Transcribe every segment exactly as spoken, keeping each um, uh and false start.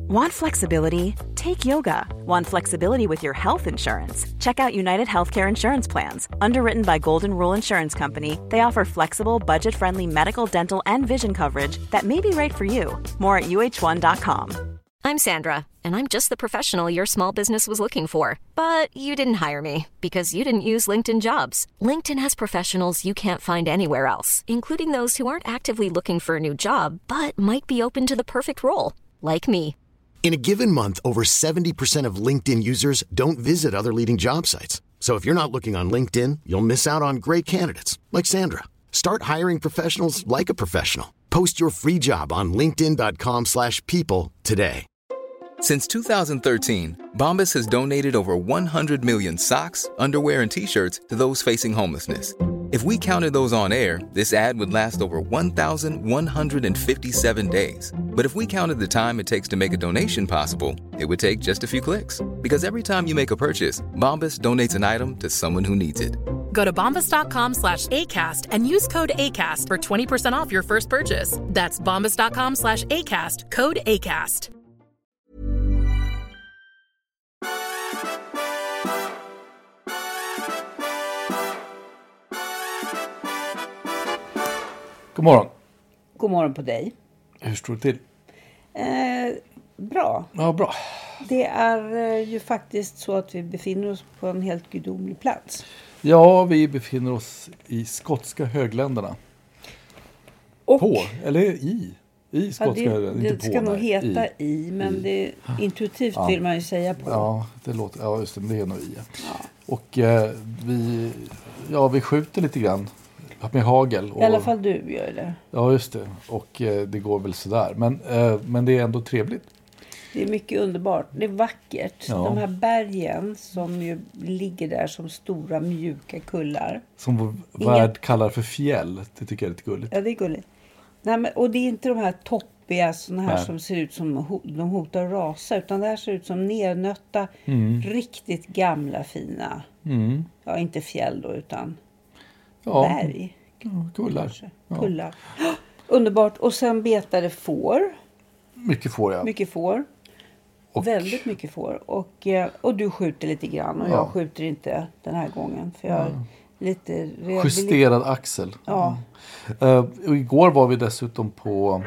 Want flexibility? Take yoga. Want flexibility with your health insurance? Check out United Healthcare Insurance Plans. Underwritten by Golden Rule Insurance Company, they offer flexible, budget-friendly medical, dental, and vision coverage that may be right for you. More at U H one dot com. I'm Sandra, and I'm just the professional your small business was looking for. But you didn't hire me because you didn't use LinkedIn Jobs. LinkedIn has professionals you can't find anywhere else, including those who aren't actively looking for a new job, but might be open to the perfect role, like me. In a given month, over seventy percent of LinkedIn users don't visit other leading job sites. So if you're not looking on LinkedIn, you'll miss out on great candidates like Sandra. Start hiring professionals like a professional. Post your free job on linkedin dot com slash people today. Since two thousand thirteen, Bombas has donated over one hundred million socks, underwear, and T-shirts to those facing homelessness. If we counted those on air, this ad would last over one thousand one hundred fifty-seven days. But if we counted the time it takes to make a donation possible, it would take just a few clicks. Because every time you make a purchase, Bombas donates an item to someone who needs it. Go to bombas dot com slash ACAST and use code ACAST for twenty percent off your first purchase. That's bombas dot com slash ACAST, code ACAST. God morgon. God morgon på dig. Hur står det till? Eh, bra. Ja, bra. Det är eh, ju faktiskt så att vi befinner oss på en helt gudomlig plats. Ja, vi befinner oss i skotska högländerna. Och, på, eller i. I skotska ja, det, högländerna. det inte ska på, nog nej. heta i, i men i. Det, intuitivt ja. vill man ju säga på. Ja, det låter, ja just det, men det är nog i. Ja. Och eh, vi, ja, vi skjuter lite grann med hagel. Och, I alla fall du gör det. Ja, just det. Och eh, det går väl sådär. Men, eh, men det är ändå trevligt. Det är mycket underbart. Det är vackert. Ja. De här bergen som ju ligger där som stora mjuka kullar. Som vår Inga... värld kallar för fjäll. Det tycker jag är lite gulligt. Ja, det är gulligt. Nej, men, och det är inte de här toppiga såna här Nej. som ser ut som de hotar att rasa. Utan det här ser ut som nernötta, Mm. riktigt gamla fina. Mm. Ja, inte fjäll då utan Ja. berg. Ja, kullar. Kanske. Ja. Kullar. Underbart. Och sen betade får. Mycket får jag. Mycket får. Och- Väldigt mycket får. Och, eh, och du skjuter lite grann. Och Ja. jag skjuter inte den här gången. För jag är lite... rehabilit- Justerad axel. Ja. Uh, och igår var vi dessutom på,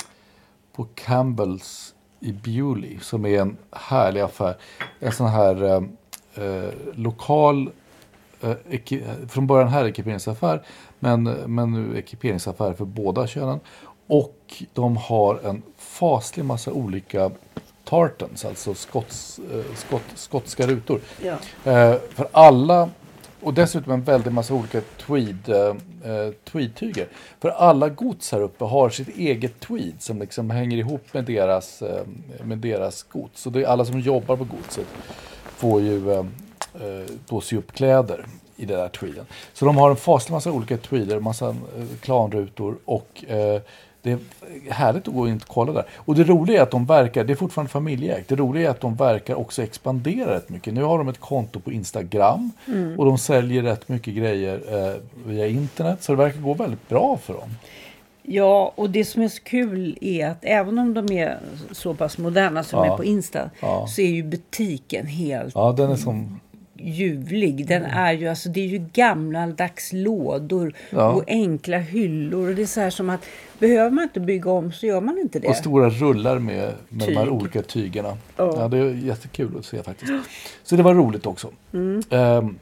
på Campbells i Bewley. Som är en härlig affär. En sån här uh, uh, lokal... Uh, eki- från början här ekiperingsaffär. Men, men nu ekiperingsaffär för båda könen. Och de har en faslig massa olika tartans. Alltså skots, uh, skott, skotska rutor. Ja. Uh, för alla... Och dessutom en väldigt massa olika tweed, eh, tweedtyger. För alla gods här uppe har sitt eget tweed som liksom hänger ihop med deras, eh, med deras gods. Så det är alla som jobbar på godset får ju eh, då sy upp kläder i det där tweeden. Så de har en faslig massa olika tweeder, massa eh, klanrutor och eh, det är härligt att gå in och kolla där. Och det roliga är att de verkar, det är fortfarande familjeägt, det roliga är att de verkar också expandera rätt mycket. Nu har de ett konto på Instagram Mm. och de säljer rätt mycket grejer eh, via internet. Så det verkar gå väldigt bra för dem. Ja, och det som är så kul är att även om de är så pass moderna som Ja. är på Insta. Ja. Så är ju butiken helt Ja, den är som... ljuvlig. Den är ju, alltså det är ju gammaldags lådor Ja. och enkla hyllor. Och det är så här som att behöver man inte bygga om så gör man inte det. Och stora rullar med, med de här Tyg. olika tygerna. Ja. Ja, det är jättekul att se faktiskt. Så det var roligt också. Mm. Ehm,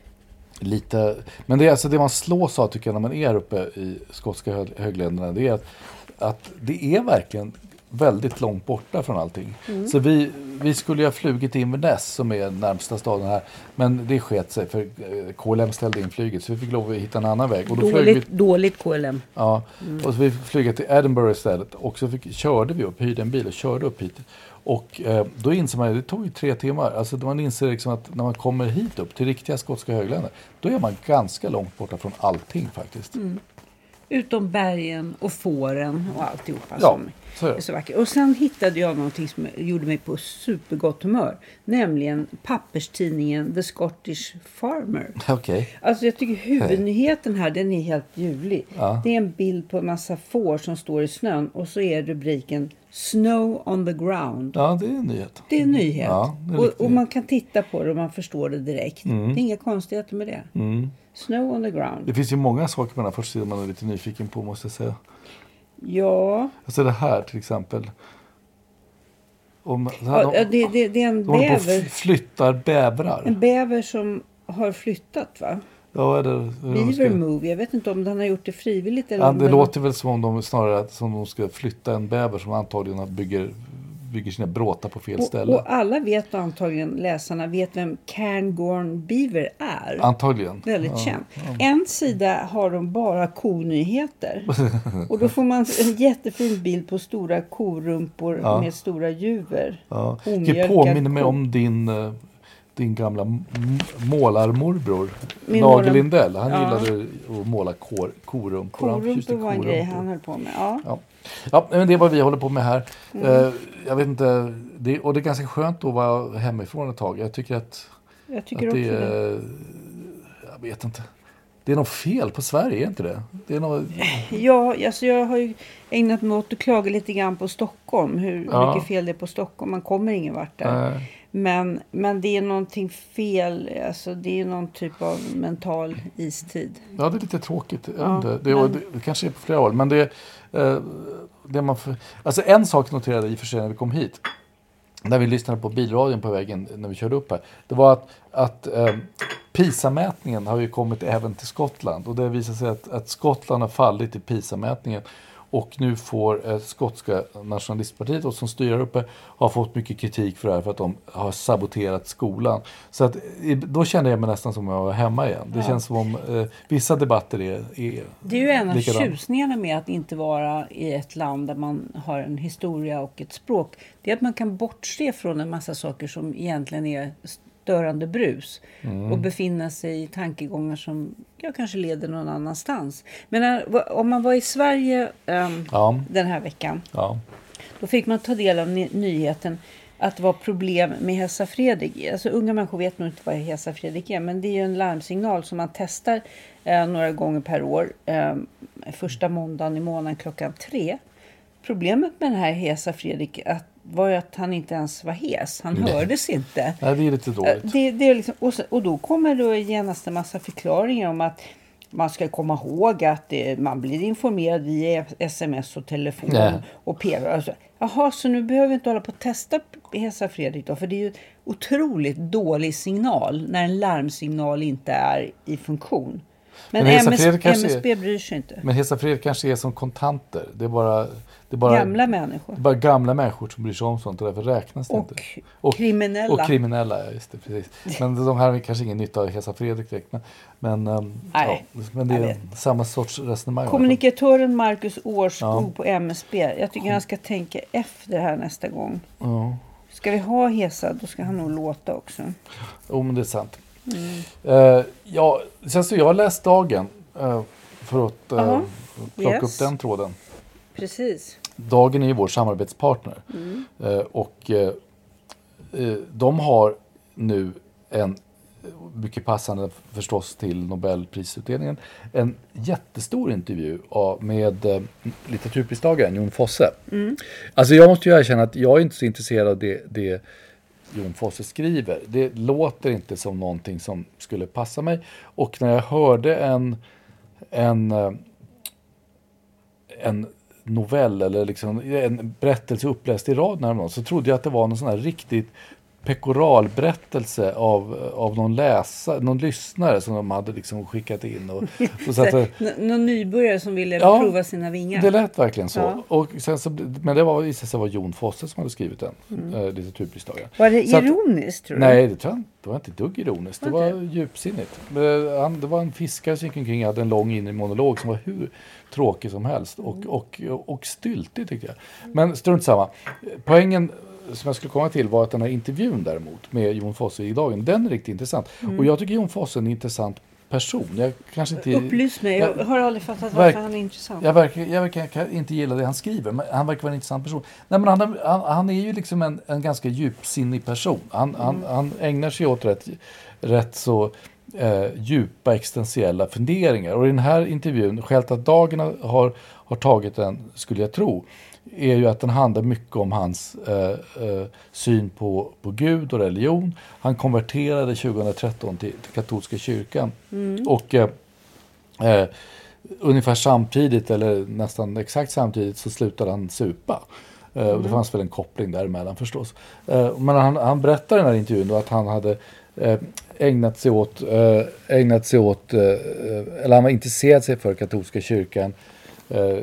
lite, men det är alltså det man slås av tycker jag när man är uppe i skotska hög, högländerna. Det är att, att det är verkligen väldigt långt borta från allting. Mm. Så vi, vi skulle ju ha flugit till Inverness som är närmsta staden här. Men det sket sig för eh, K L M ställde in flyget så vi fick lov att hitta en annan väg. Och då flög vi, Dåligt, dåligt K L M. ja, och så vi flög till Edinburgh istället. Och så fick, körde vi upp, hyrde en bil och körde upp hit. Och eh, då inser man, det tog ju tre timmar. Alltså man inser liksom att när man kommer hit upp till riktiga skotska högländer. Då är man ganska långt borta från allting faktiskt. Mm. Utom bergen och fåren och alltihopa Ja. som Så är det. är så vackert. Och sen hittade jag någonting som gjorde mig på supergott humör. Nämligen papperstidningen The Scottish Farmer. Okej. Okay. Alltså jag tycker huvudnyheten här, den är helt ljuvlig. Ja. Det är en bild på en massa får som står i snön. Och så är rubriken Snow on the ground. Ja, det är en nyhet. Det är en nyhet. Ja, det är och, och man kan titta på det och man förstår det direkt. Mm. Det är inga konstigheter med det. Mm. Snow on the ground. Det finns ju många saker på den här första sidan man är lite nyfiken på, måste jag säga. Ja. Alltså det här till exempel. Om, ja de, det, det, det är en de håller på bäver. och flyttar bävrar. En bäver som har flyttat, va? Ja, eller, Beaver ska... Move. Jag vet inte om den har gjort det frivilligt. Eller ja, om det den... låter väl som om de snarare som de ska flytta en bäver som antagligen bygger, bygger sina bråtar på fel och, ställe. Och alla vet, antagligen läsarna, vet vem Cairngorm Beaver är. Antagligen. Väldigt ja, känd. Ja. En sida har de bara konyheter. Och då får man en jättefin bild på stora korumpor ja. med stora juver. Ja. Det påminner mig om din... din gamla m- målarmorbror Lage Lindell. Han ja. gillade att måla kor, korumpor. Korumpor var en grej han höll på med. Ja. Ja. Ja, men det är vad vi håller på med här. Mm. Uh, jag vet inte, det, och det är ganska skönt att vara hemifrån ett tag. Jag tycker att, jag tycker att det är, det. Jag vet inte. Det är något fel på Sverige, är inte det? Det är något... Ja, alltså jag har ju ägnat mig åt att klaga lite grann på Stockholm. Hur ja. mycket fel det är på Stockholm. Man kommer ingen vart där. Uh. Men, men det är någonting fel, alltså det är någon typ av mental istid. Ja, det är lite tråkigt. Ja, det, det, men... det, det kanske är på flera håll, men det, eh, det man för, alltså en sak noterade i och för sig när vi kom hit, när vi lyssnade på bilradion på vägen när vi körde upp här, det var att, att eh, PISA-mätningen har ju kommit även till Skottland, och det visar sig att, att Skottland har fallit i PISA-mätningen. Och nu får eh, skotska nationalistpartiet och som styr uppe har fått mycket kritik för det här för att de har saboterat skolan. Så att, då kände jag mig nästan som jag var hemma igen. Det ja. känns som om eh, vissa debatter är, är Det är ju en av likadan. tjusningarna med att inte vara i ett land där man har en historia och ett språk. Det är att man kan bortse från en massa saker som egentligen är störande brus. Mm. Och befinna sig i tankegångar som jag kanske leder någon annanstans. Men när, om man var i Sverige um, ja. den här veckan. Ja. Då fick man ta del av ny- nyheten att det var problem med Hesa Fredrik. Alltså unga människor vet nog inte vad Hesa Fredrik är. Men det är ju en larmsignal som man testar eh, några gånger per år. Eh, första måndagen i månaden klockan tre. Problemet med den här Hesa Fredrik att var ju att han inte ens var hes. Han Nej. hördes inte. Nej, det är lite dåligt. Det, det är liksom, och, och då kommer då genast en massa förklaringar om att man ska komma ihåg att det, man blir informerad via sms och telefon Nej. och P V. Alltså, jaha, så nu behöver vi inte hålla på att testa Hesa Fredrik då. För det är ju otroligt dålig signal när en larmsignal inte är i funktion. Men, men M S, M S B bryr sig inte. Men Hesa Fredrik kanske är som kontanter. Det är bara... Det är bara, gamla människor. Det är bara gamla människor som bryr sig om sånt och därför räknas det och inte. Och kriminella. Och kriminella, ja, just det, precis. Men de här har kanske ingen nytta av Hesa Fredrik direkt. Men, men, Nej, ja, men det är samma sorts resonemang. Kommunikatören Marcus Årskog ja. på M S B. Jag tycker han ska tänka efter här nästa gång. Ja. Ska vi ha Hesa, då ska han nog låta också. Jo, men det är sant. Mm. Uh, ja, sen så jag har läst Dagen uh, för att uh, plocka yes. upp den tråden. Precis. Dagen är ju vår samarbetspartner. Mm. Uh, och uh, de har nu en, mycket passande förstås till Nobelprisutdelningen, en jättestor intervju av, med uh, litteraturpristagaren Jon Fosse. Mm. Alltså jag måste ju erkänna att jag är inte så intresserad av det, det Jon Fosse skriver. Det låter inte som någonting som skulle passa mig. Och när jag hörde en en, en novell eller liksom en berättelse uppläst i rad när så trodde jag att det var någon sån här riktigt pekoralberättelse av, av någon läsare, någon lyssnare som de hade liksom skickat in. Och, och så att, N- någon nybörjare som ville ja, prova sina vingar. Det lät verkligen så. Ja. Och sen så men det var i sig var Jon Fosse som hade skrivit den, mm. äh, litteraturpristagaren. Var det så ironiskt, att, tror du? Nej, det tror jag inte. Det var inte ett dugg ironiskt. Det var var det? djupsinnigt. Han, det var en fiskare som gick omkring och hade en lång inre monolog som var hur tråkig som helst. Och, mm. och, och, och styltig tyckte jag. Men strunt samma. Poängen som jag skulle komma till var att den här intervjun däremot med Jon Fosse i Dagen, den är riktigt intressant. Mm. Och jag tycker Jon Fosse är en intressant person. Jag kanske inte... Upplys mig, jag, jag har aldrig fattat varför verk, han är intressant. Jag verkar, jag verkar inte gilla det han skriver, men han verkar vara en intressant person. Nej, men han, han, han är ju liksom en, en ganska djupsinnig person. Han, mm. han, han ägnar sig åt rätt, rätt så eh, djupa existentiella funderingar. Och i den här intervjun, skälet att dagen har, har tagit den, skulle jag tro, är ju att den handlar mycket om hans eh, eh, syn på, på Gud och religion. Han konverterade tjugohundratretton till, till katolska kyrkan. Mm. Och eh, eh, ungefär samtidigt, eller nästan exakt samtidigt, så slutade han supa. Eh, mm. Och det fanns väl en koppling däremellan förstås. Eh, men han, han berättade i den här intervjun då att han hade eh, ägnat sig åt, eh, ägnat sig åt eh, eller han var intresserad sig för katolska kyrkan eh,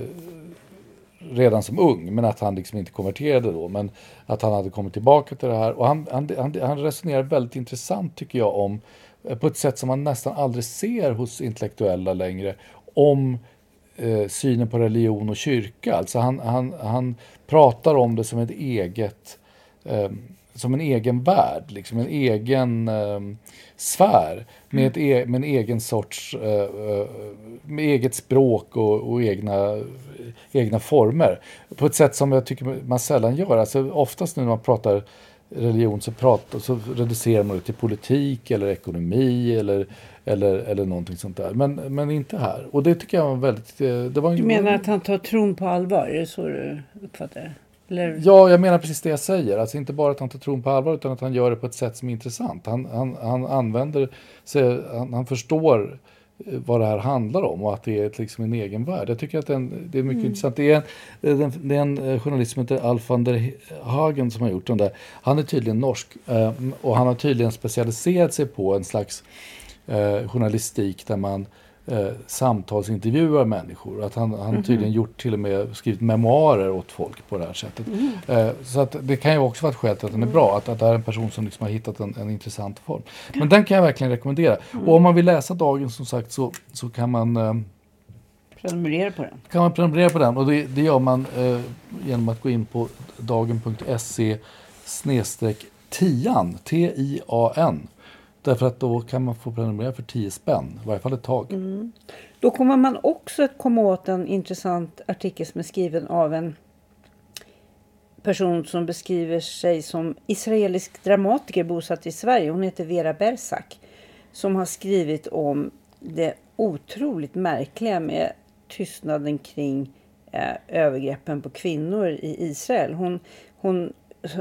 redan som ung, men att han liksom inte konverterade då, men att han hade kommit tillbaka till det här. Och han, han, han, han resonerar väldigt intressant, tycker jag, om på ett sätt som man nästan aldrig ser hos intellektuella längre, om eh, synen på religion och kyrka. Alltså han, han, han pratar om det som ett eget eh, som en egen värld, liksom en egen eh, sfär med, ett e- med en egen sorts eh, med eget språk och, och egna, egna former. På ett sätt som jag tycker man sällan gör. Alltså oftast när man pratar religion så, pratar, så reducerar man det till politik eller ekonomi eller, eller, eller någonting sånt där. Men, men inte här. Och det tycker jag var väldigt... Det var en, du menar att han tar tron på allvar? Är det så du uppfattar det? Eller? Ja, jag menar precis det jag säger. Alltså inte bara att han tar tron på allvar, utan att han gör det på ett sätt som är intressant. Han, han, han använder sig, han, han förstår vad det här handlar om och att det är liksom en egen värld. Jag tycker att den, det är mycket mm. intressant. Det är, en, det är en journalist som heter Alf van der Hagen som har gjort den där. Han är tydligen norsk och han har tydligen specialiserat sig på en slags eh, journalistik där man Eh, samtalsintervjuar människor. Att han, han mm-hmm. tydligen gjort till och med skrivit memoarer åt folk på det här sättet. Mm. Eh, så att det kan ju också vara ett skäl till att den är bra. Att, att det är en person som liksom har hittat en, en intressant form. Men den kan jag verkligen rekommendera. Mm. Och om man vill läsa dagen som sagt så, så kan man eh, prenumerera på den. Kan man prenumerera på den. Och det, det gör man eh, genom att gå in på dagen punkt se snedstreck tian. T I A N. Därför att då kan man få prenumerera för tio spänn. I varje fall ett tag. Mm. Då kommer man också att komma åt en intressant artikel som är skriven av en person som beskriver sig som israelisk dramatiker bosatt i Sverige. Hon heter Vera Bersak. Som har skrivit om det otroligt märkliga med tystnaden kring eh, övergreppen på kvinnor i Israel. Hon... hon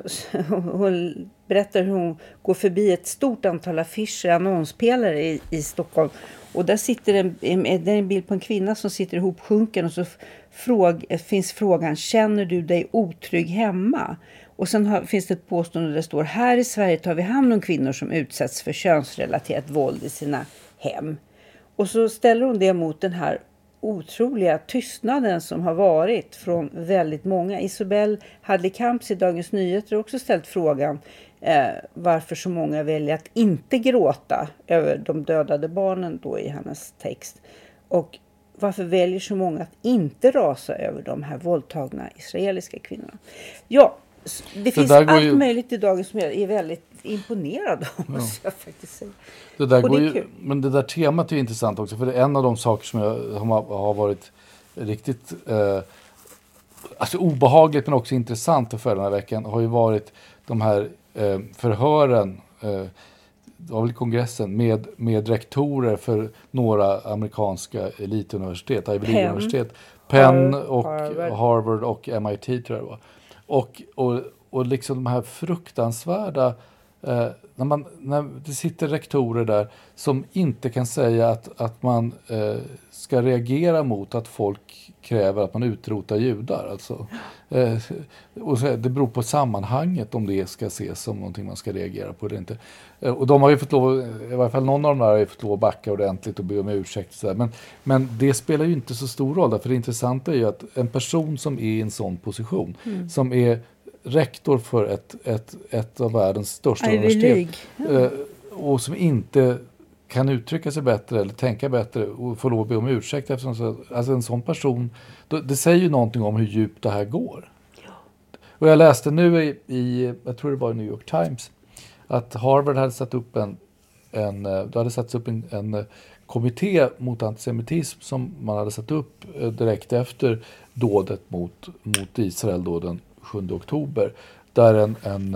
Hon berättar hur hon går förbi ett stort antal affischer, annonspelare i, i Stockholm. Och där sitter en, en, en bild på en kvinna som sitter ihopsjunken och så fråg, finns frågan: känner du dig otrygg hemma? Och sen har, finns det ett påstående där det står: här i Sverige tar vi hand om kvinnor som utsätts för könsrelaterat våld i sina hem. Och så ställer hon det mot den här otroliga tystnaden som har varit från väldigt många. Isabel Hadley-Kamps i Dagens Nyheter har också ställt frågan eh, varför så många väljer att inte gråta över de dödade barnen då i hennes text. Och varför väljer så många att inte rasa över de här våldtagna israeliska kvinnorna. Ja, det finns allt ju... möjligt i dagen som jag är väldigt imponerad av, ja. måste jag faktiskt säga. Det där går det ju, men det där temat är intressant också, för det är en av de saker som jag har, har varit riktigt eh, alltså obehagligt men också intressant för den här veckan har ju varit de här eh, förhören eh, av kongressen med, med rektorer för några amerikanska elituniversitet, Ivy League-universitet, Penn och Harvard. Harvard och M I T tror jag det var. Och, och, och liksom de här fruktansvärda eh, när, man, när det sitter rektorer där som inte kan säga att, att man eh, ska reagera mot att folk kräver att man utrotar judar. Alltså, eh, och så, det beror på sammanhanget om det ska ses som någonting man ska reagera på eller inte. Eh, och de har ju fått lov, i varje fall någon av de där har ju fått lov att backa ordentligt och be om ursäkt. Så där. Men, men det spelar ju inte så stor roll, för det intressanta är ju att en person som är i en sån position, mm. som är rektor för ett, ett, ett av världens största Ivy universitet League. Eh, och som inte kan uttrycka sig bättre eller tänka bättre och få lov att be om ursäkt eftersom så, alltså en sån person, då, det säger ju någonting om hur djupt det här går. Ja. Och jag läste nu i, i, jag tror det var i New York Times, att Harvard hade satt upp en, en det hade satts upp en, en kommitté mot antisemitism som man hade satt upp direkt efter dådet mot, mot Israel då den sjunde oktober. Där en, en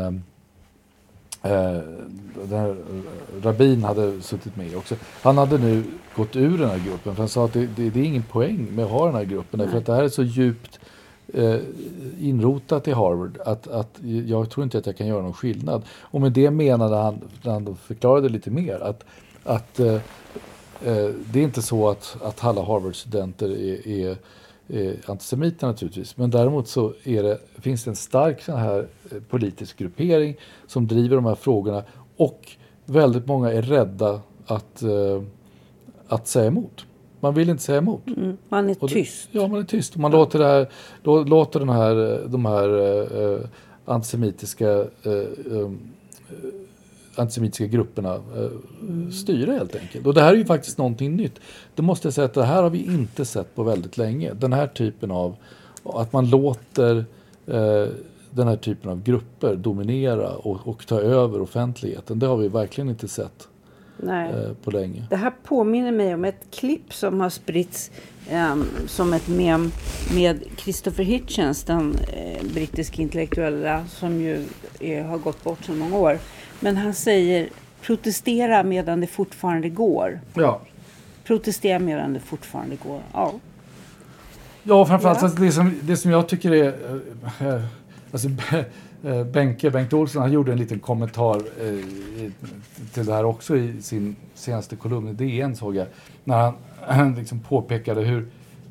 eh, där rabbin hade suttit med också. Han hade nu gått ur den här gruppen för han sa att det, det, det är ingen poäng med att ha den här gruppen. Därför att det här är så djupt eh, inrotat i Harvard att, att jag tror inte att jag kan göra någon skillnad. Och med det menade han, när han då förklarade lite mer, att, att eh, det är inte så att, att alla Harvard-studenter är, är, är antisemiter naturligtvis. Men däremot så är det, finns det en stark sån här politisk gruppering som driver de här frågorna. Och väldigt många är rädda att, att säga emot. Man vill inte säga emot. Mm, man är tyst. Det, ja, man är tyst. Man låter, det här, då, låter den här, de här uh, antisemitiska uh, um, antisemitiska grupperna uh, styra helt enkelt. Och det här är ju faktiskt någonting nytt. Det måste jag säga att det här har vi inte sett på väldigt länge. Den här typen av, att man låter uh, den här typen av grupper dominera och, och ta över offentligheten. Det har vi verkligen inte sett Nej. Uh, på länge. Det här påminner mig om ett klipp som har spritts um, som ett mem med Christopher Hitchens, den uh, brittiska intellektuella som ju uh, har gått bort så många år. Men han säger protestera medan det fortfarande går. Ja. Protestera medan det fortfarande går. Ja. Ja, framförallt Ja. Alltså, det, som, det som jag tycker är äh, alltså, äh, Benke, Bengt Olsson, han gjorde en liten kommentar äh, till det här också i sin senaste kolumn i D N, såg jag, när han, han liksom påpekade hur,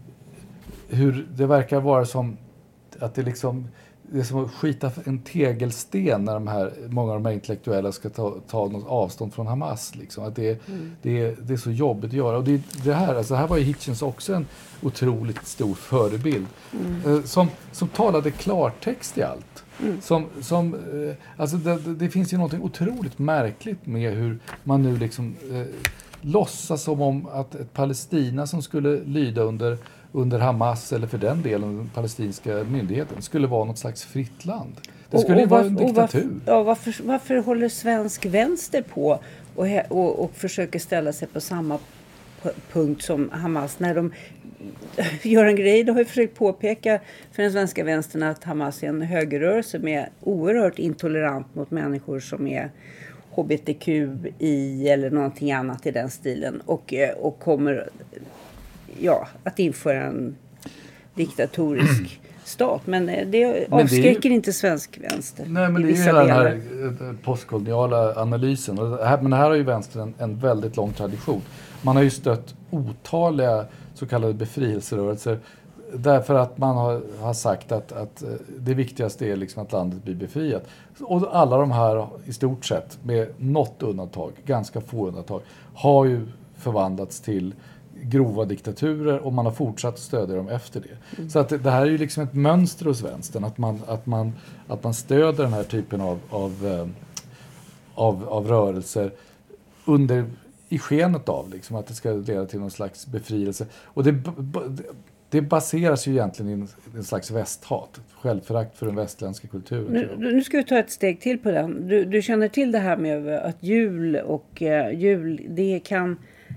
hur det verkar vara som att det liksom det är som att skita en tegelsten när de här, många av de här intellektuella ska ta, ta något avstånd från Hamas. Liksom. Att det, mm. det, är, det är så jobbigt att göra. Och det, det här, alltså här var ju Hitchens också en otroligt stor förebild. Mm. Eh, som, som talade klartext i allt. Mm. Som, som, eh, alltså det, det, det finns ju något otroligt märkligt med hur man nu liksom eh, låtsas som om att ett Palestina som skulle lyda under under Hamas eller för den delen den palestinska myndigheten skulle vara något slags fritt land. Det skulle ju vara en diktatur. Varför, ja, varför, varför håller svensk vänster på och, och, och försöker ställa sig på samma p- punkt som Hamas när de gör en grej? De har ju försökt påpeka för den svenska vänstern att Hamas är en högerrörelse med oerhört intolerant mot människor som är H B T Q I eller någonting annat i den stilen och, och kommer ja, att införa en diktatorisk stat. Men det avskräcker men det ju inte svensk vänster. Nej, men det är ju hela den här postkoloniala analysen. Och det här, men här har ju vänstern en, en väldigt lång tradition. Man har ju stött otaliga så kallade befrielserörelser därför att man har, har sagt att, att det viktigaste är liksom att landet blir befriat. Och alla de här i stort sett, med något undantag, ganska få undantag, har ju förvandlats till grova diktaturer och man har fortsatt stödja dem efter det. Mm. Så att det, det här är ju liksom ett mönster hos vänstern att man, att man, att man stöder den här typen av, av, av, av rörelser under, i skenet av liksom, att det ska leda till någon slags befrielse. Och det, det baseras ju egentligen i en, en slags västhat, självförakt för den västländska kulturen. Nu, nu ska vi ta ett steg till på den. Du, du känner till det här med att jul och uh, jul, det kan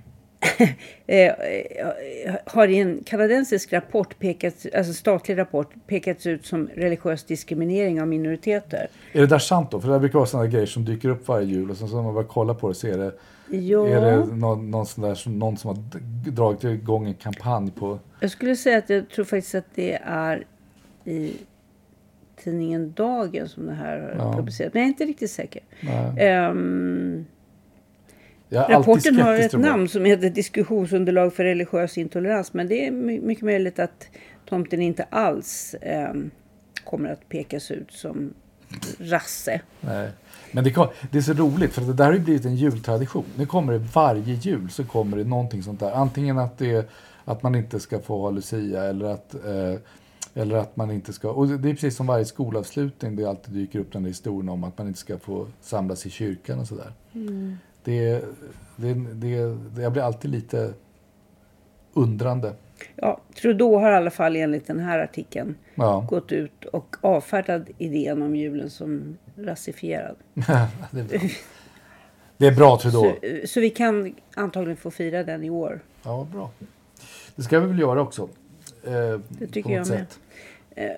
har i en kanadensisk rapport pekats, alltså statlig rapport pekats ut som religiös diskriminering av minoriteter. Är det där sant då? För det brukar vara sådana grejer som dyker upp varje jul och så när man bara kollar på det så är det, ja. är det någon, någon, sån där, som, någon som har dragit igång en kampanj på... Jag skulle säga att jag tror faktiskt att det är i tidningen Dagen som det här har ja. publicerat. Men jag är inte riktigt säker. Um, Rapporten har ett namn som heter diskussionsunderlag för religiös intolerans, men det är mycket möjligt att tomten inte alls eh, kommer att pekas ut som rasse. Nej. Men det, det är så roligt för det där har ju blivit en jultradition. Nu kommer det varje jul så kommer det någonting sånt där. Antingen att, det, att man inte ska få ha Lucia eller att, eh, eller att man inte ska... Och det är precis som varje skolavslutning, det alltid dyker upp den där historien om att man inte ska få samlas i kyrkan och sådär. Mm. Det, det, det, det, jag blir alltid lite undrande. Ja, Trudeau har i alla fall enligt den här artikeln ja. gått ut och avfärdat idén om julen som rasifierad. det är bra. Det är bra tror så, så vi kan antagligen få fira den i år. Ja, bra. Det ska vi väl göra också. Eh, det tycker jag med. Eh,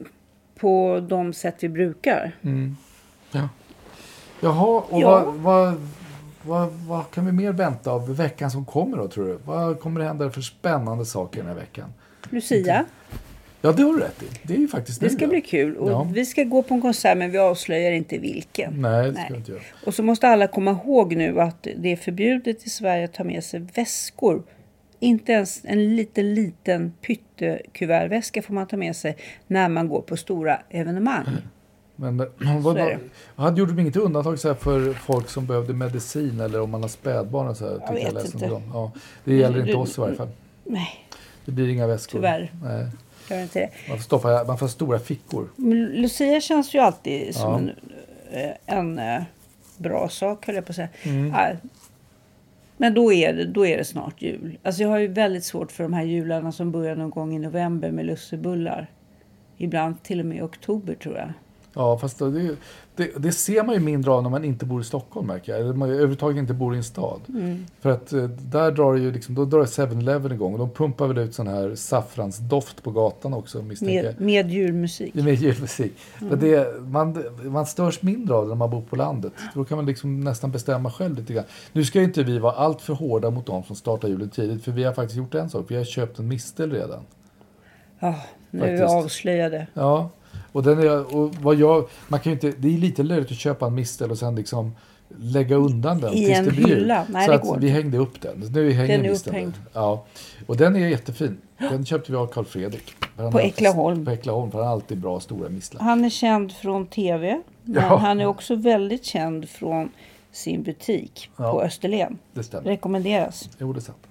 på de sätt vi brukar. Mm. Ja. Jaha, och ja. Vad, vad, vad, vad kan vi mer vänta av veckan som kommer då, tror du? Vad kommer det hända för spännande saker den här veckan? Lucia. Ja, det har du rätt i. Det är ju faktiskt det. ska nu, bli kul. Och ja. Vi ska gå på en konsert, men vi avslöjar inte vilken. Nej, det ska Nej. vi inte göra. Och så måste alla komma ihåg nu att det är förbjudet i Sverige att ta med sig väskor. Inte ens en liten, liten pyttekuvertväska får man ta med sig när man går på stora evenemang. Mm. Men vad, vad, hade gjort de inget undantag så här för folk som behövde medicin eller om man har spädbarn och så här? Jag vet jag inte. Ja, det gäller inte du, oss i varje fall. Nej. Det blir inga väskor. Tyvärr. Nej. Gör inte det. Man får, stoppa, man får stora fickor. Lucia känns ju alltid som ja. en, en bra sak, höll jag på att säga. Mm. Ja. Men då är, det, då är det snart jul. Alltså jag har ju väldigt svårt för de här jularna som börjar någon gång i november med lussebullar. Ibland till och med i oktober tror jag. Ja, fast det, det, det ser man ju mindre av när man inte bor i Stockholm, märker jag. Eller man överhuvudtaget inte bor i en stad. Mm. För att där drar det ju liksom, då drar seven eleven igång. Och de pumpar väl ut sån här saffransdoft på gatan också, misstänker med, med julmusik. Med julmusik. Mm. Men det, man, man störs mindre av det när man bor på landet. Då kan man liksom nästan bestämma själv lite grann. Nu ska ju inte vi vara allt för hårda mot dem som startar julen tidigt. För vi har faktiskt gjort en sak. Vi har köpt en mistel redan. Ja, nu är vi avslöjade. Ja. Och den är, och vad jag, man kan ju inte, det är lite löjligt att köpa en mistel och sen liksom lägga undan den i tills en det blir. hylla. Nej, så det att går. Vi hängde upp den. Nu hänger den är misteln upphängd. där. Ja. Och den är jättefin. Den köpte vi av Carl Fredrik. På Äcklaholm. På Äcklaholm, för han har alltid bra stora mistlar. Han är känd från tv. Men ja. Han är också väldigt känd från sin butik ja. På Österlen. Det stämmer. Rekommenderas. Jo, det är sant.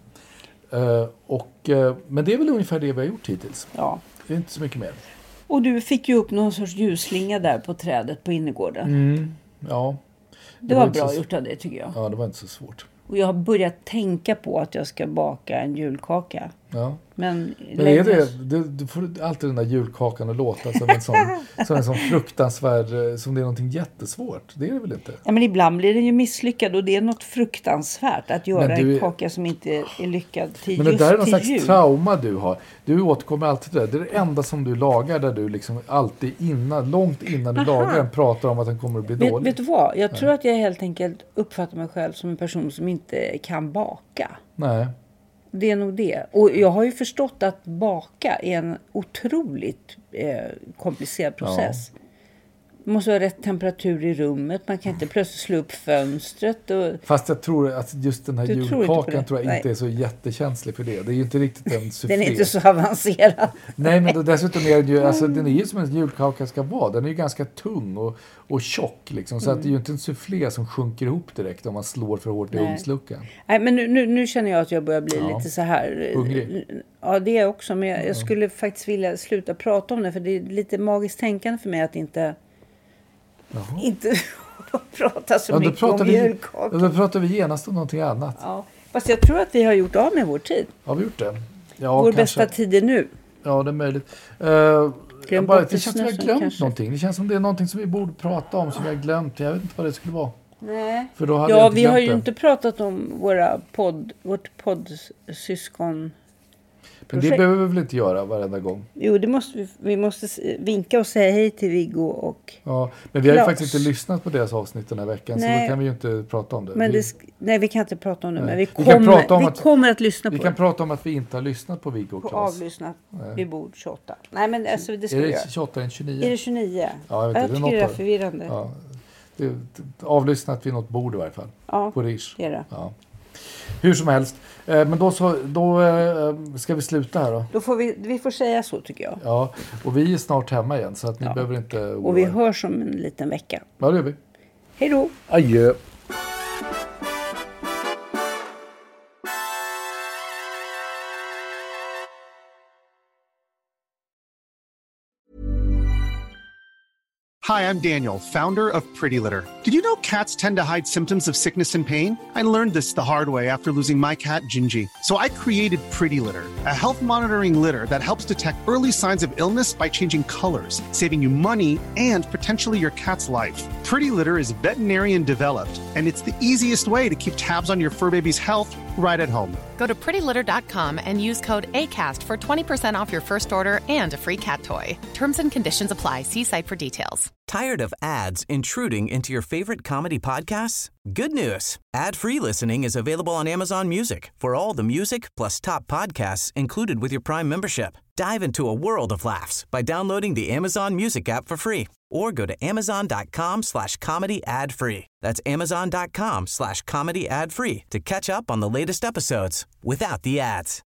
Uh, och, uh, men det är väl ungefär det vi har gjort hittills. Ja. Det är inte så mycket mer. Och du fick ju upp någon sorts ljusslinga där på trädet på innergården. Mm, ja. Det, det var, var bra så... gjort av det, tycker jag. Ja, det var inte så svårt. Och jag har börjat tänka på att jag ska baka en julkaka. Ja. Men, Men är det, du, du får alltid den där julkakan att låta som en sån, som en sån fruktansvärd, som det är någonting jättesvårt. Det är det väl inte? Ja, men ibland blir den ju misslyckad och det är något fruktansvärt att göra du, en kaka som inte är lyckad till men just det där är någon slags jul. Trauma du har. Du återkommer alltid till det. Det är det enda som du lagar där du liksom alltid innan, långt innan du Aha. lagar den pratar om att den kommer att bli vet, dålig. Vet du vad? Jag tror Nej. att jag helt enkelt uppfattar mig själv som en person som inte kan baka. Nej. Det är nog det. Och jag har ju förstått att baka är en otroligt eh, komplicerad process. Ja. Man måste ha rätt temperatur i rummet. Man kan inte plötsligt slå upp fönstret. Och... Fast jag tror att just den här du julkakan tror, tror jag inte är så jättekänslig för det. Det är ju inte riktigt en soufflé. Den är inte så avancerad. Nej, men dessutom är det ju, alltså, den är ju som en julkaka ska vara. Den är ju ganska tung och, och tjock liksom. Så mm. att det är ju inte en soufflé som sjunker ihop direkt om man slår för hårt i ugnsluckan. Nej, men nu, nu, nu känner jag att jag börjar bli ja. lite så här... Hungrig. Ja, det är jag också. Men jag, jag skulle faktiskt vilja sluta prata om det. För det är lite magiskt tänkande för mig att inte... Jaha. Inte prata så ja, mycket om vi, julkakor. Då pratar vi genast om någonting annat. Ja. Fast jag tror att vi har gjort av med vår tid. Har vi gjort det? Ja, vår kanske. bästa tid är nu. Ja, det är möjligt. Uh, bara, det känns som vi har glömt kanske. någonting. Det känns som det är någonting som vi borde prata om som vi har glömt. Jag vet inte vad det skulle vara. Nej. För då hade ja, jag inte vi har ju det. inte pratat om våra podd, vårt poddsyskon. Men det behöver vi väl inte göra varenda gång? Jo, det måste vi. Vi måste vinka och säga hej till Viggo och Ja, men vi har ju Klaus. faktiskt inte lyssnat på deras avsnitt den här veckan. Nej. Så då kan vi ju inte prata om det. Men vi... det nej, vi kan inte prata om det. Nej. Men vi, vi, kommer, prata om vi att, kommer att lyssna vi på kan det. prata om att vi inte har lyssnat på Viggo och på Klaus. Avlyssnat vid bord tjugoåtta. Nej, men alltså, det ska är vi det göra. tjugoåtta eller tjugonio? Är det tjugonio? Ja, jag vet jag inte. tycker det är, det är förvirrande. Ja, det är avlyssnat vid något bord i varje fall. Ja, på Rish. det är det. Ja. Hur som helst. Eh, men då, så, då eh, ska vi sluta här då. Då får vi, vi får säga så tycker jag. Ja, och vi är snart hemma igen så att ni ja. behöver inte oroa. Och vi hörs om en liten vecka. Ja, det gör vi. Hej då. Adjö. Hi, I'm Daniel, founder of Pretty Litter. Did you know cats tend to hide symptoms of sickness and pain? I learned this the hard way after losing my cat, Gingy. So I created Pretty Litter, a health monitoring litter that helps detect early signs of illness by changing colors, saving you money and potentially your cat's life. Pretty Litter is veterinarian developed, And it's the easiest way to keep tabs on your fur baby's health right at home. Go to pretty litter dot com and use code ACAST for twenty percent off your first order and a free cat toy. Terms and conditions apply. See site for details. Tired of ads intruding into your favorite comedy podcasts? Good news. Ad-free listening is available on Amazon Music for all the music plus top podcasts included with your Prime membership. Dive into a world of laughs by downloading the Amazon Music app for free or go to amazon.com slash comedy ad free. That's amazon.com slash comedy ad free to catch up on the latest episodes without the ads.